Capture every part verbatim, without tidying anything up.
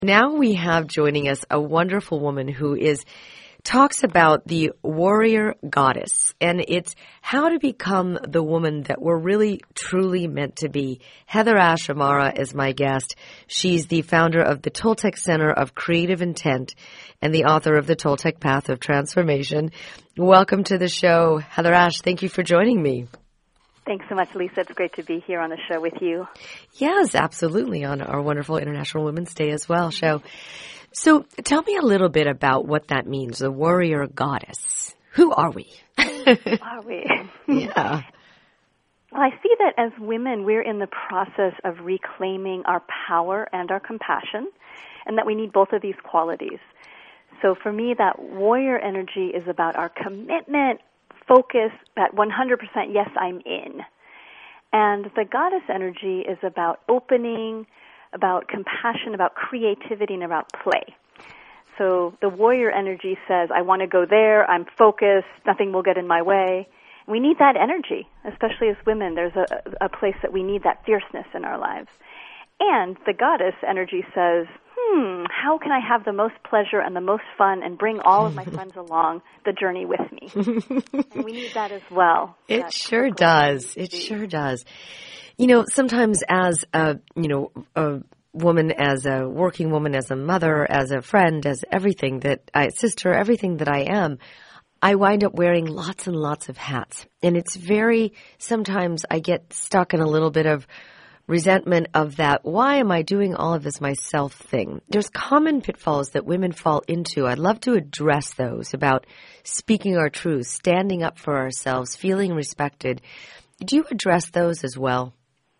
Now we have joining us a wonderful woman who is talks about the warrior goddess, and it's how to become the woman that we're really truly meant to be. Heather Ash Amara is my guest. She's the founder of the Toltec Center of Creative Intent and the author of The Toltec Path of Transformation. Welcome to the show, Heather Ash. Thank you for joining me. Thanks so much, Lisa. It's great to be here on the show with you. Yes, absolutely, on our wonderful International Women's Day as well show. So tell me a little bit about what that means, the warrior goddess. Who are we? Who are we? Yeah. Well, I see that as women, we're in the process of reclaiming our power and our compassion, and that we need both of these qualities. So for me, that warrior energy is about our commitment, focus, that one hundred percent yes, I'm in. And the goddess energy is about opening, about compassion, about creativity, and about play. So the warrior energy says, I want to go there, I'm focused, nothing will get in my way. We need that energy, especially as women. There's a, a place that we need that fierceness in our lives. And the goddess energy says, hmm, how can I have the most pleasure and the most fun and bring all of my friends along the journey with me? And we need that as well. It sure does. It sure does. You know, sometimes as a, you know, a woman, as a working woman, as a mother, as a friend, as everything that I, sister, everything that I am, I wind up wearing lots and lots of hats. And it's very, sometimes I get stuck in a little bit of resentment of that, why am I doing all of this myself thing? There's common pitfalls that women fall into. I'd love to address those about speaking our truth, standing up for ourselves, feeling respected. Do you address those as well?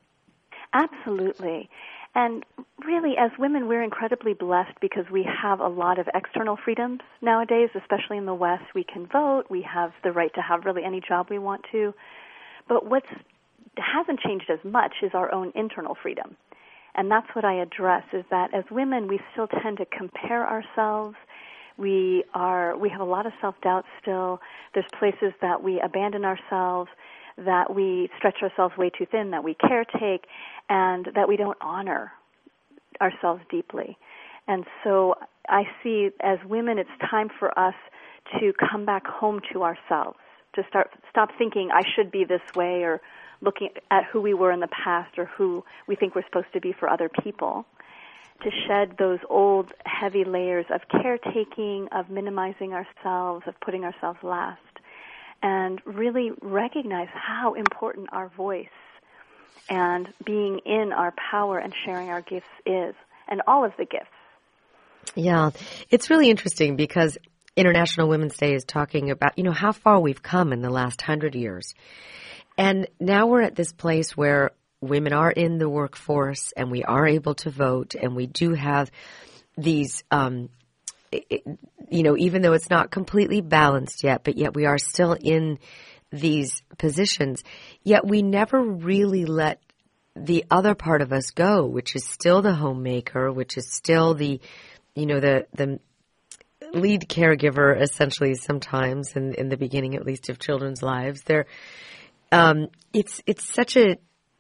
Absolutely. And really, as women, we're incredibly blessed because we have a lot of external freedoms nowadays, especially in the West. We can vote. We have the right to have really any job we want to. But what's hasn't changed as much is our own internal freedom. And that's what I address, is that as women, we still tend to compare ourselves. We are we have a lot of self-doubt still. There's places that we abandon ourselves, that we stretch ourselves way too thin, that we caretake, and that we don't honor ourselves deeply. And so I see as women, it's time for us to come back home to ourselves, to start stop thinking I should be this way, or looking at who we were in the past or who we think we're supposed to be for other people, to shed those old heavy layers of caretaking, of minimizing ourselves, of putting ourselves last, and really recognize how important our voice and being in our power and sharing our gifts is, and all of the gifts. Yeah, it's really interesting because International Women's Day is talking about, you know, how far we've come in the last hundred years. And now we're at this place where women are in the workforce and we are able to vote, and we do have these, um, it, you know, even though it's not completely balanced yet, but yet we are still in these positions, yet we never really let the other part of us go, which is still the homemaker, which is still the, you know, the, the lead caregiver, essentially, sometimes, in, in the beginning, at least, of children's lives. They're, Um, it's, it's such a,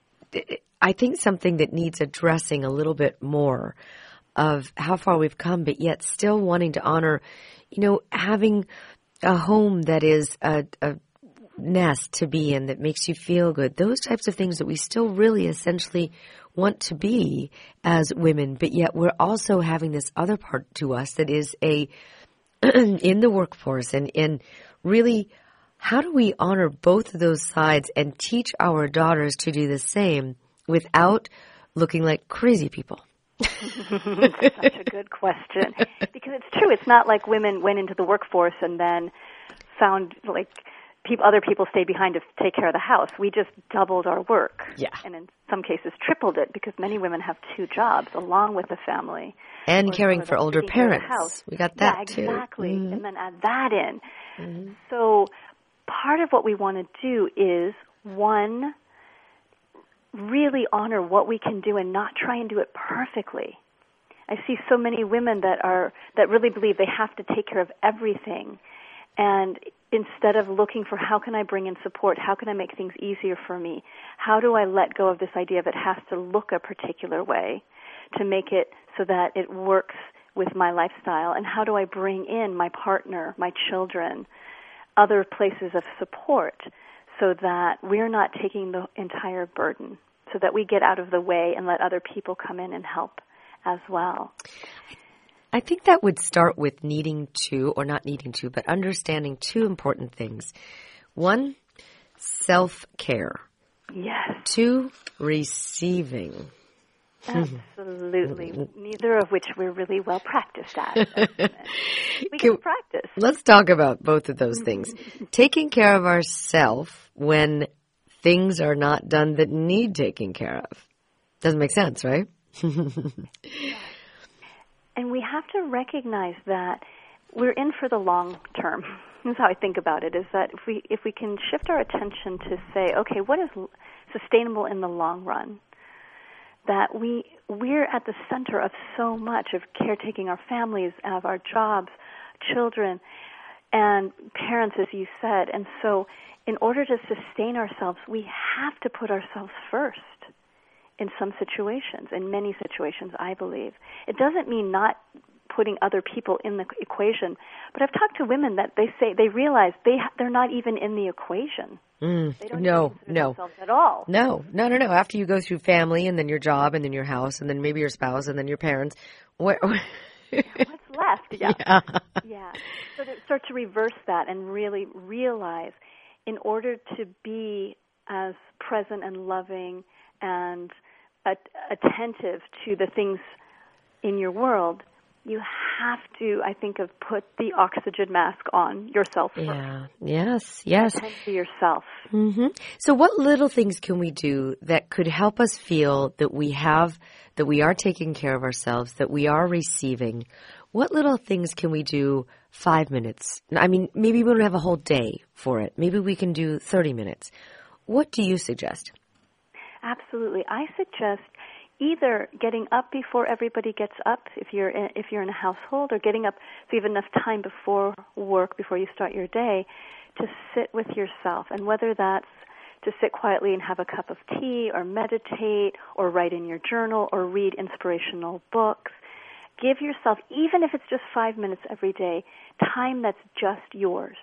I think something that needs addressing a little bit more of how far we've come, but yet still wanting to honor, you know, having a home that is a, a nest to be in that makes you feel good. Those types of things that we still really essentially want to be as women, but yet we're also having this other part to us that is a, in the workforce, and in really, how do we honor both of those sides and teach our daughters to do the same without looking like crazy people? Such a good question. Because it's true. It's not like women went into the workforce and then found like people, other people stayed behind to take care of the house. We just doubled our work. Yeah. And in some cases tripled it, because many women have two jobs along with the family. And or caring for older parents. House. We got that yeah, too. Exactly. Mm-hmm. And then add that in. Mm-hmm. So part of what we want to do is, one, really honor what we can do and not try and do it perfectly. I see so many women that are that really believe they have to take care of everything, And instead of looking for how can I bring in support, how can I make things easier for me, how do I let go of this idea of it has to look a particular way to make it so that it works with my lifestyle, and how do I bring in my partner, my children, other places of support so that we're not taking the entire burden, so that we get out of the way and let other people come in and help as well. I think that would start with needing to, or not needing to, but understanding two important things. One, self-care. Yes. Two, receiving. Absolutely. Neither of which we're really well practiced at. We can practice. Let's talk about both of those things. Taking care of ourselves when things are not done that need taking care of. Doesn't make sense, right? And we have to recognize that we're in for the long term. That's how I think about it, is that if we if we can shift our attention to say, okay, what is sustainable in the long run? That we, we're at the center of so much of caretaking our families, of our jobs, children, and parents, as you said. And so in order to sustain ourselves, we have to put ourselves first in some situations, in many situations, I believe. It doesn't mean not putting other people in the equation, but I've talked to women that they say they realize they ha- they're not even in the equation. Mm, they don't no, even consider no, themselves at all. No, no, no, no. After you go through family and then your job and then your house and then maybe your spouse and then your parents, what? What's left? Yeah. yeah. Yeah. So to start to reverse that and really realize, in order to be as present and loving and at- attentive to the things in your world, you have to, I think, of put the oxygen mask on yourself first. Yeah. Yes. Yes. Attend to yourself. Mm-hmm. So what little things can we do that could help us feel that we have, that we are taking care of ourselves, that we are receiving? What little things can we do five minutes? I mean, maybe we don't have a whole day for it. Maybe we can do thirty minutes. What do you suggest? Absolutely. I suggest either getting up before everybody gets up, if you're in, if you're in a household, or getting up so you have enough time before work, before you start your day, to sit with yourself. And whether that's to sit quietly and have a cup of tea, or meditate, or write in your journal, or read inspirational books, give yourself, even if it's just five minutes every day, time that's just yours.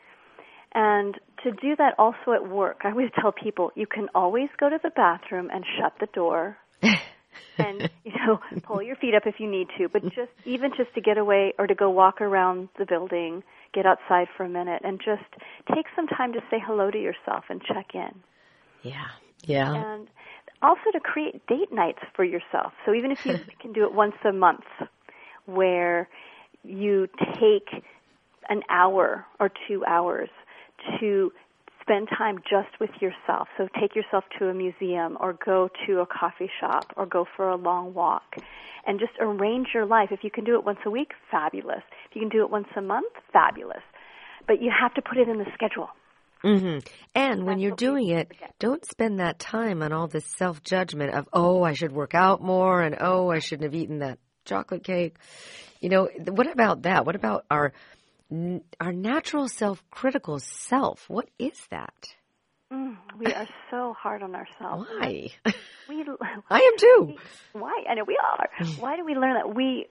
And to do that also at work, I always tell people, you can always go to the bathroom and shut the door and, you know, pull your feet up if you need to, but just even just to get away or to go walk around the building, get outside for a minute, and just take some time to say hello to yourself and check in. Yeah, yeah. And also to create date nights for yourself. So even if you can do it once a month, where you take an hour or two hours to spend time just with yourself. So take yourself to a museum, or go to a coffee shop, or go for a long walk, and just arrange your life. If you can do it once a week, fabulous. If you can do it once a month, fabulous. But you have to put it in the schedule. Mm-hmm. And when That's you're doing it, forget. Don't spend that time on all this self-judgment of, oh, I should work out more, and oh, I shouldn't have eaten that chocolate cake. You know, what about that? What about our our natural self-critical self? What is that? Mm, we are so hard on ourselves. Why? We, I am too. We, why? I know we are. Why do we learn that? We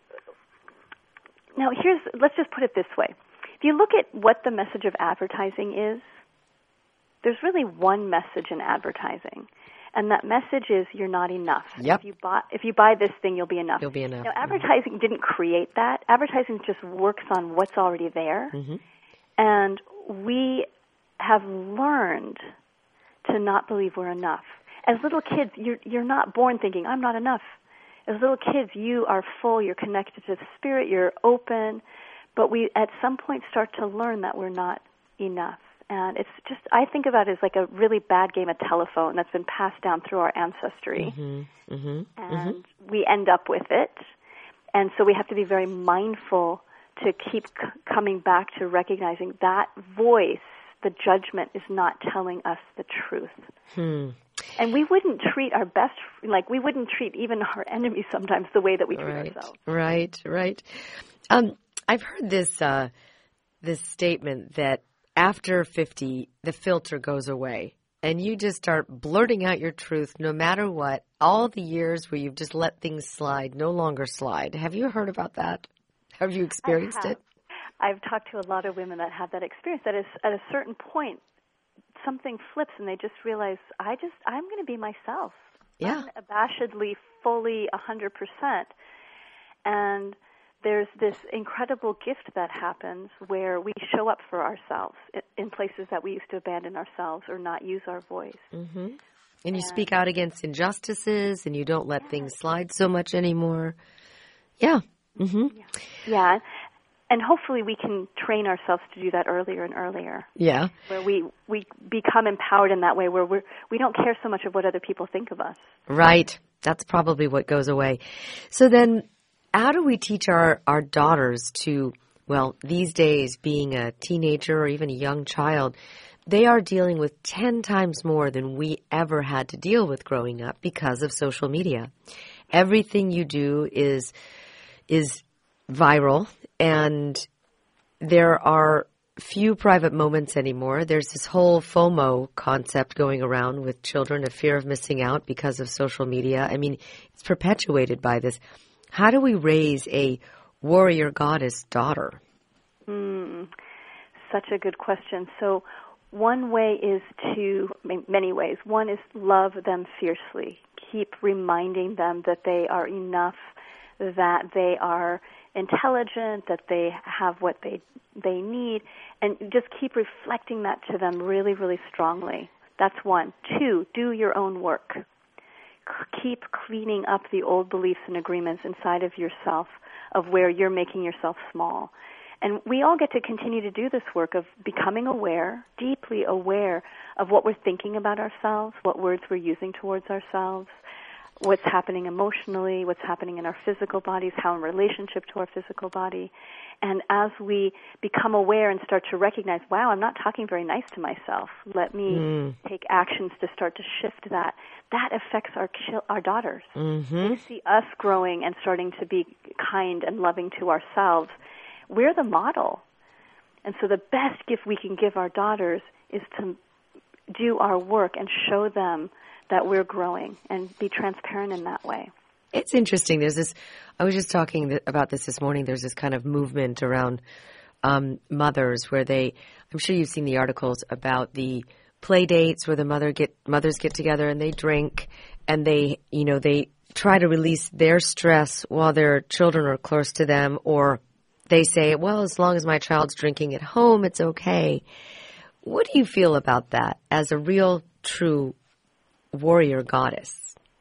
now here's. Let's just put it this way. If you look at what the message of advertising is, there's really one message in advertising, and that message is you're not enough. Yep. If you buy if you buy this thing, you'll be enough. You'll be enough. Now, advertising didn't create that. Advertising just works on what's already there, mm-hmm. and we have learned to not believe we're enough. As little kids, you're you're not born thinking I'm not enough. As little kids, you are full. You're connected to the Spirit. You're open, but we at some point start to learn that we're not enough. And it's just, I think about it as like a really bad game of telephone that's been passed down through our ancestry. Mm-hmm. Mm-hmm. And mm-hmm. we end up with it. And so we have to be very mindful to keep c- coming back to recognizing that voice, the judgment, is not telling us the truth. Hmm. And we wouldn't treat our best, like we wouldn't treat even our enemies sometimes the way that we treat right. ourselves. Right, right. Um, I've heard this, uh, this statement that after fifty, the filter goes away and you just start blurting out your truth no matter what. All the years where you've just let things slide no longer slide. Have you heard about that? Have you experienced I have. it? I've talked to a lot of women that have that experience. That is, at a certain point, something flips and they just realize, I just, I'm going to be myself. Yeah. Unabashedly, fully, one hundred percent. And there's this incredible gift that happens where we show up for ourselves in places that we used to abandon ourselves or not use our voice. Mm-hmm. And you and, speak out against injustices and you don't let yeah. things slide so much anymore. Yeah. Mm-hmm. Yeah. Yeah. And hopefully we can train ourselves to do that earlier and earlier. Yeah. Where we, we become empowered in that way where we're, we don't care so much of what other people think of us. Right. That's probably what goes away. So then how do we teach our, our daughters to, well, these days being a teenager or even a young child, they are dealing with ten times more than we ever had to deal with growing up because of social media. Everything you do is is viral, and there are few private moments anymore. There's this whole FOMO concept going around with children, a fear of missing out because of social media. I mean, it's perpetuated by this. How do we raise a warrior goddess daughter? Mm, such a good question. So one way is to, many ways. One is love them fiercely. Keep reminding them that they are enough, that they are intelligent, that they have what they they need, and just keep reflecting that to them really, really strongly. That's one. Two, do your own work. Keep cleaning up the old beliefs and agreements inside of yourself of where you're making yourself small. And we all get to continue to do this work of becoming aware, deeply aware of what we're thinking about ourselves, what words we're using towards ourselves, what's happening emotionally, what's happening in our physical bodies, how in relationship to our physical body. And as we become aware and start to recognize, wow, I'm not talking very nice to myself, let me mm. take actions to start to shift that, that affects our our daughters. Mm-hmm. They see us growing and starting to be kind and loving to ourselves. We're the model. And so the best gift we can give our daughters is to do our work and show them that we're growing and be transparent in that way. It's interesting. There's this, I was just talking th- about this this morning. There's this kind of movement around um, mothers where they, I'm sure you've seen the articles about the play dates where the mother get, mothers get together and they drink and they, you know, they try to release their stress while their children are close to them, or they say, well, as long as my child's drinking at home, it's okay. What do you feel about that as a real, true warrior goddess?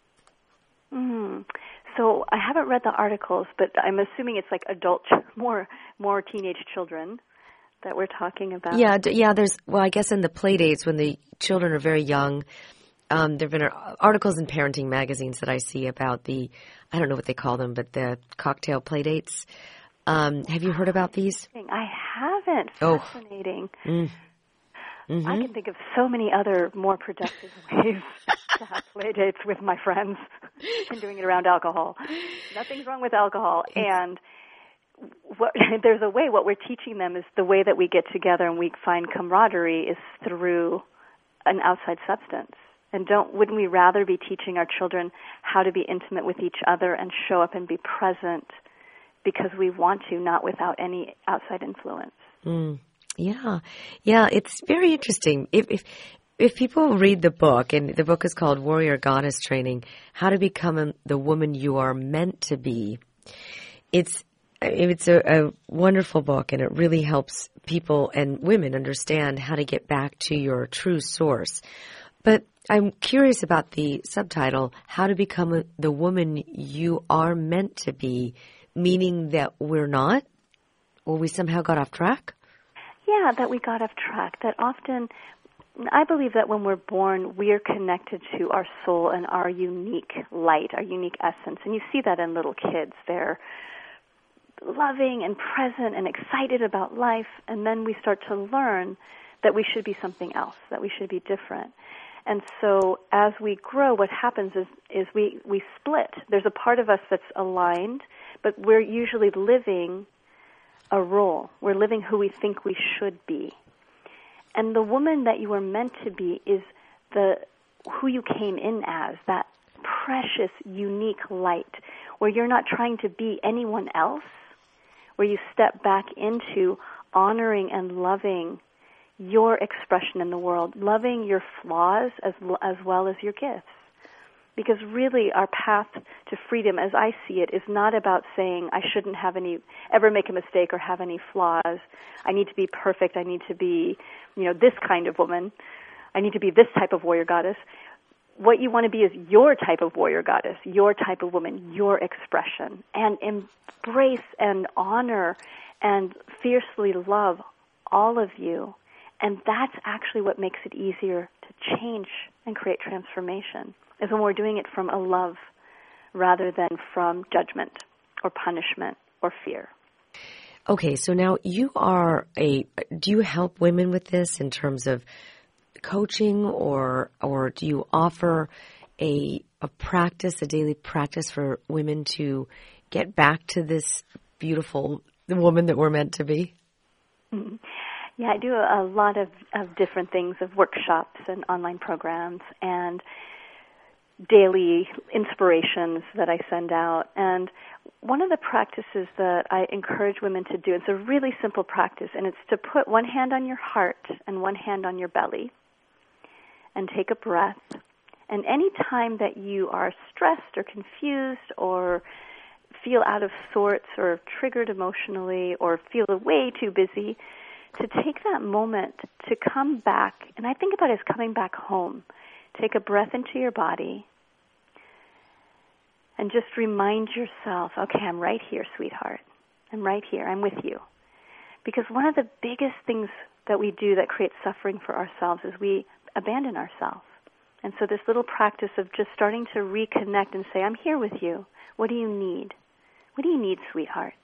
Mm-hmm. So I haven't read the articles, but I'm assuming it's like adult, more more teenage children that we're talking about. Yeah, yeah. There's well, I guess in the play dates when the children are very young, um, there've been articles in parenting magazines that I see about the, I don't know what they call them, but the cocktail play dates. Um, have you heard about these? I haven't. Fascinating. Oh. Mm. Mm-hmm. I can think of so many other more productive ways to have play dates with my friends than doing it around alcohol. Nothing's wrong with alcohol. And what, there's a way, what we're teaching them is the way that we get together and we find camaraderie is through an outside substance. And don't, wouldn't we rather be teaching our children how to be intimate with each other and show up and be present because we want to, not without any outside influence? Mm. Yeah, yeah, it's very interesting. If, if if people read the book, and the book is called Warrior Goddess Training, How to Become the Woman You Are Meant to Be, it's it's a, a wonderful book, and it really helps people and women understand how to get back to your true source. But I'm curious about the subtitle, How to Become a, the Woman You Are Meant to Be, meaning that we're not, or we somehow got off track? Yeah, that we got off track. That often, I believe that when we're born, we are connected to our soul and our unique light, our unique essence. And you see that in little kids. They're loving and present and excited about life. And then we start to learn that we should be something else, that we should be different. And so as we grow, what happens is, is we, we split. There's a part of us that's aligned, but we're usually living a role. We're living who we think we should be. And the woman that you were meant to be is the who you came in as, that precious, unique light, where you're not trying to be anyone else, where you step back into honoring and loving your expression in the world, loving your flaws as as well as your gifts. Because really our path to freedom, as I see it, is not about saying I shouldn't have any, ever make a mistake or have any flaws. I need to be perfect. I need to be, you know, this kind of woman. I need to be this type of warrior goddess. What you want to be is your type of warrior goddess, your type of woman, your expression, and embrace and honor and fiercely love all of you. And that's actually what makes it easier to change and create transformation, is when we're doing it from a love rather than from judgment or punishment or fear. Okay, so now you are a, do you help women with this in terms of coaching, or or do you offer a a practice, a daily practice for women to get back to this beautiful woman that we're meant to be? Mm-hmm. Yeah, I do a lot of, of different things, of workshops and online programs and daily inspirations that I send out. And one of the practices that I encourage women to do, it's a really simple practice, and it's to put one hand on your heart and one hand on your belly and take a breath. And any time that you are stressed or confused or feel out of sorts or triggered emotionally or feel way too busy, to take that moment to come back, and I think about it as coming back home. Take a breath into your body and just remind yourself, okay, I'm right here, sweetheart. I'm right here. I'm with you. Because one of the biggest things that we do that creates suffering for ourselves is we abandon ourselves. And so this little practice of just starting to reconnect and say, I'm here with you. What do you need? What do you need, sweetheart?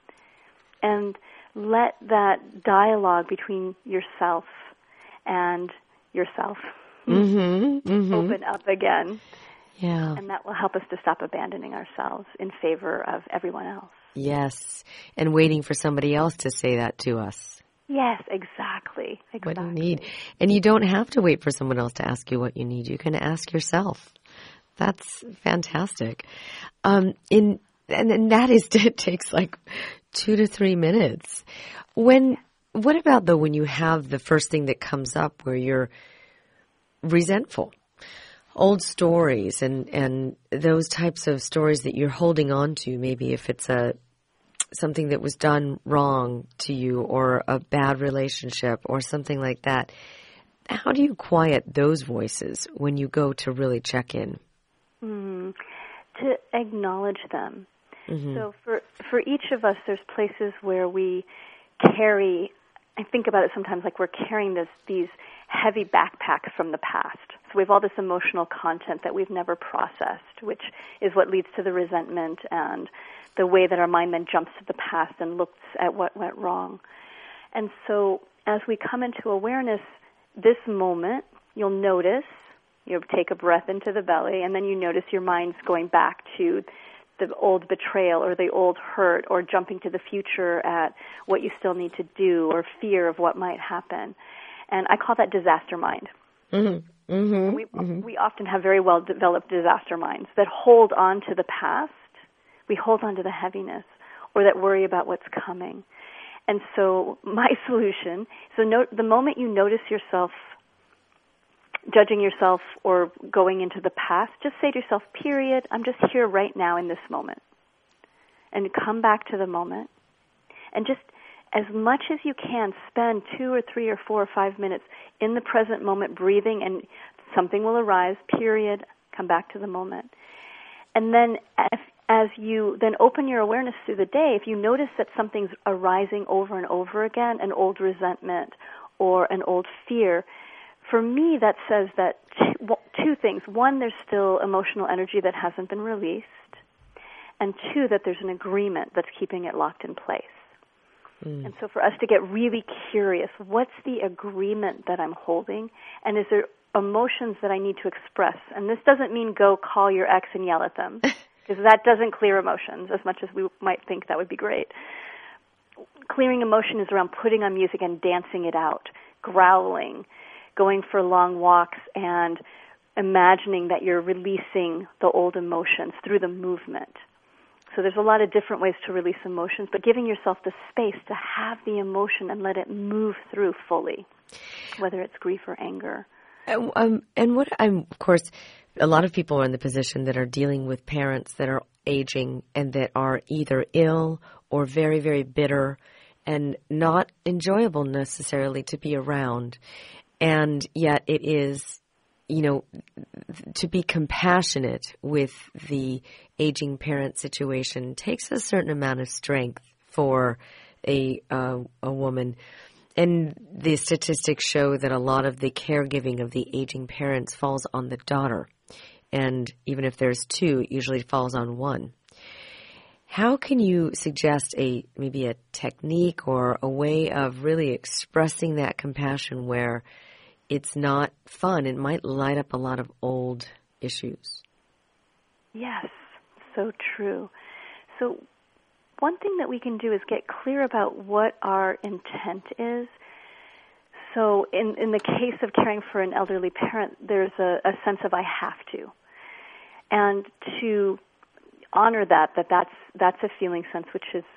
And let that dialogue between yourself and yourself mm-hmm, mm-hmm. open up again. Yeah. And that will help us to stop abandoning ourselves in favor of everyone else. Yes. And waiting for somebody else to say that to us. Yes, exactly. exactly. What do you need? And you don't have to wait for someone else to ask you what you need. You can ask yourself. That's fantastic. Um, in and, and that is it takes like two to three minutes. When what about though when you have the first thing that comes up where you're resentful? Old stories and, and those types of stories that you're holding on to, maybe if it's a something that was done wrong to you or a bad relationship or something like that. How do you quiet those voices when you go to really check in? Mm, to acknowledge them. Mm-hmm. So for for each of us, there's places where we carry, I think about it sometimes like we're carrying this these heavy backpacks from the past. So we have all this emotional content that we've never processed, which is what leads to the resentment and the way that our mind then jumps to the past and looks at what went wrong. And so as we come into awareness, this moment, you'll notice, you take a breath into the belly, and then you notice your mind's going back to the old betrayal or the old hurt or jumping to the future at what you still need to do or fear of what might happen. And I call that disaster mind. Mm-hmm. Mm-hmm. We, mm-hmm. we often have very well-developed disaster minds that hold on to the past. We hold on to the heaviness or that worry about what's coming. And so my solution, so no, the moment you notice yourself judging yourself or going into the past, just say to yourself, period, I'm just here right now in this moment. And come back to the moment. And just as much as you can, spend two or three or four or five minutes in the present moment breathing, and something will arise, period, come back to the moment. And then if, as you then open your awareness through the day, if you notice that something's arising over and over again, an old resentment or an old fear, for me that says that two, two things. One, there's still emotional energy that hasn't been released. And two, that there's an agreement that's keeping it locked in place. Mm. And so for us to get really curious, what's the agreement that I'm holding? And is there emotions that I need to express? And this doesn't mean go call your ex and yell at them, because that doesn't clear emotions as much as we might think that would be great. clearing emotion is around putting on music and dancing it out, growling, going for long walks, and imagining that you're releasing the old emotions through the movement. So there's a lot of different ways to release emotions, but giving yourself the space to have the emotion and let it move through fully, whether it's grief or anger. Um, and what I'm, of course, a lot of people are in the position that are dealing with parents that are aging and that are either ill or very, very bitter and not enjoyable necessarily to be around. And yet it is, you know, to be compassionate with the aging parent situation takes a certain amount of strength for a uh, a woman. And the statistics show that a lot of the caregiving of the aging parents falls on the daughter. And even if there's two, it usually falls on one. How can you suggest a maybe a technique or a way of really expressing that compassion where it's not fun? It might light up a lot of old issues. Yes, so true. So one thing that we can do is get clear about what our intent is. So in, in the case of caring for an elderly parent, there's a, a sense of I have to. And to honor that, that that's, that's a feeling sense which is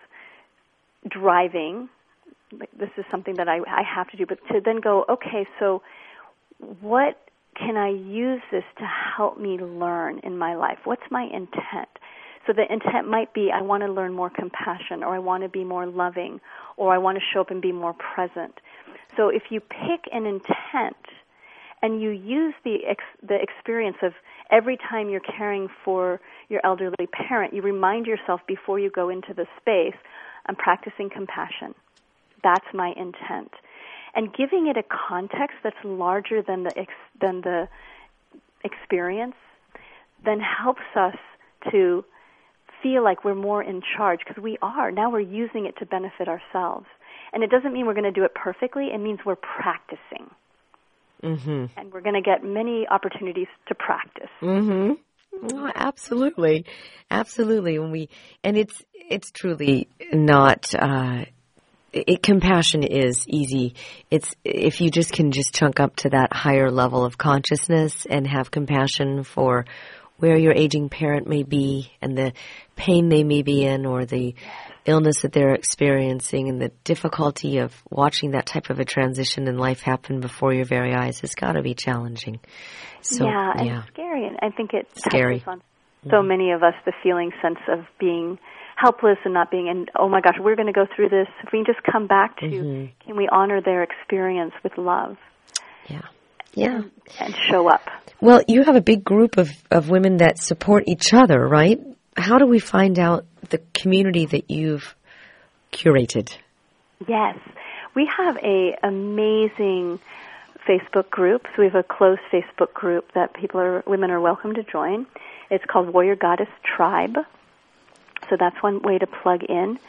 driving, like this is something that I, I have to do, but to then go, okay, so what can I use this to help me learn in my life? What's my intent? So the intent might be I want to learn more compassion, or I want to be more loving, or I want to show up and be more present. So if you pick an intent and you use the ex- the experience of every time you're caring for your elderly parent, you remind yourself before you go into the space, I'm practicing compassion. That's my intent. And giving it a context that's larger than the ex- than the experience then helps us to feel like we're more in charge, because we are. Now we're using it to benefit ourselves. And it doesn't mean we're going to do it perfectly. It means we're practicing. Mm-hmm. And we're going to get many opportunities to practice. Mm-hmm. Oh, absolutely. Absolutely. When we, and it's, it's truly not, uh, It, compassion is easy. It's if you just can just chunk up to that higher level of consciousness and have compassion for where your aging parent may be and the pain they may be in, or the illness that they're experiencing, and the difficulty of watching that type of a transition in life happen before your very eyes has got to be challenging. So, yeah, and yeah. scary. And I think it scary. touches on so mm-hmm. many of us, the feeling sense of being helpless and not being, and oh my gosh, we're going to go through this. If we can just come back to, mm-hmm. can we honor their experience with love? Yeah. Yeah. And, and show up. Well, you have a big group of, of women that support each other, right? How do we find out the community that you've curated? Yes. We have a amazing Facebook group. So we have a closed Facebook group that people are, women are welcome to join. It's called Warrior Goddess Tribe. So that's one way to plug in.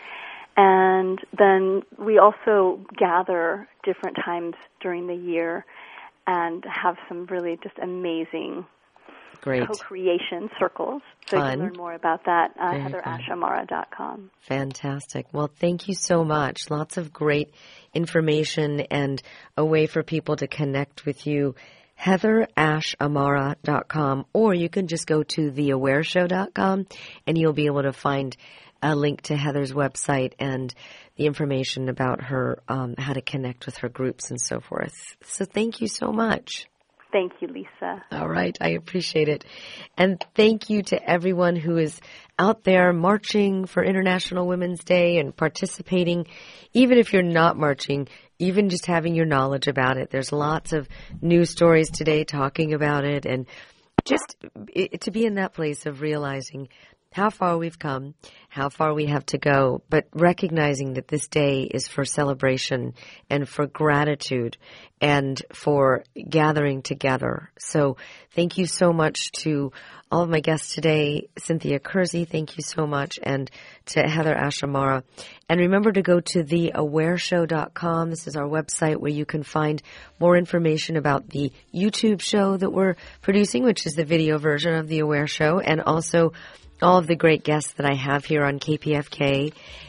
And then we also gather different times during the year and have some really just amazing Great. co-creation circles. So Fun. you can learn more about that at uh, heather ash amara dot com. Fantastic. Well, thank you so much. Lots of great information and a way for people to connect with you. heather ash amara dot com, or you can just go to the aware show dot com and you'll be able to find a link to Heather's website and the information about her, um, how to connect with her groups and so forth. So thank you so much. Thank you, Lisa. All right. I appreciate it. And thank you to everyone who is out there marching for International Women's Day and participating. Even if you're not marching, even just having your knowledge about it. There's lots of news stories today talking about it, and just to be in that place of realizing how far we've come, how far we have to go, but recognizing that this day is for celebration and for gratitude and for gathering together. So thank you so much to all of my guests today. Cynthia Kersey, thank you so much, and to Heather Ash Amara. And remember to go to the aware show dot com. This is our website where you can find more information about the YouTube show that we're producing, which is the video version of The Aware Show, and also all of the great guests that I have here on K P F K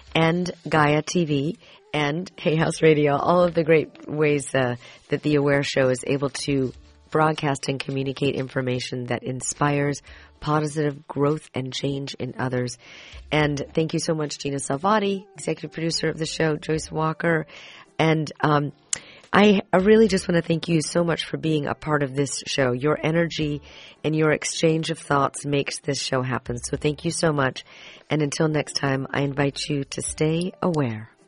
and Gaia T V and Hay House Radio, all of the great ways uh, that the Aware Show is able to broadcast and communicate information that inspires positive growth and change in others. And thank you so much, Gina Salvati, executive producer of the show, Joyce Walker. And um, I, I really just want to thank you so much for being a part of this show. Your energy and your exchange of thoughts makes this show happen. So thank you so much. And until next time, I invite you to stay aware.